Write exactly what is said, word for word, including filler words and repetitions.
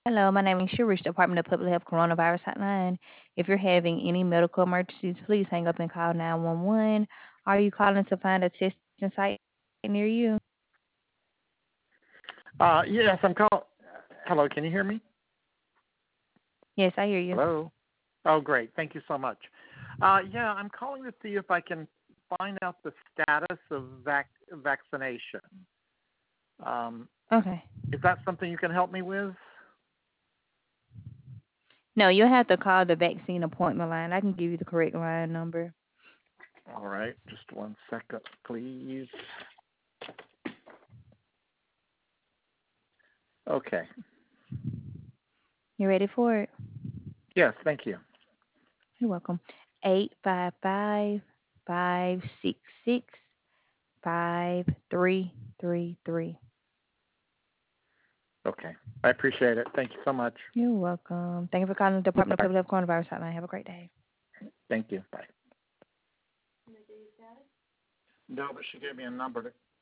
Hello, my name is Sharish, Department of Public Health Coronavirus Hotline. If you're having any medical emergencies, please hang up and call nine one one. Are you calling to find a testing site near you? Uh, yes, I'm call. Hello, can you hear me? Yes, I hear you. Hello. Oh, great. Thank you so much. Uh, yeah, I'm calling to see if I can find out the status of vac- vaccination. Um, Okay. is that something you can help me with? No, you'll have to call the vaccine appointment line. I can give you the correct line number. All right, just one second, please. Okay. You ready for it? Yes, thank you. You're welcome. Eight five five five six six five three three three. Okay. I appreciate it. Thank you so much. You're welcome. Thank you for calling the Department of Bye. Public Health Coronavirus Hotline. Have a great day. Thank you. Bye. No, but she gave me a number to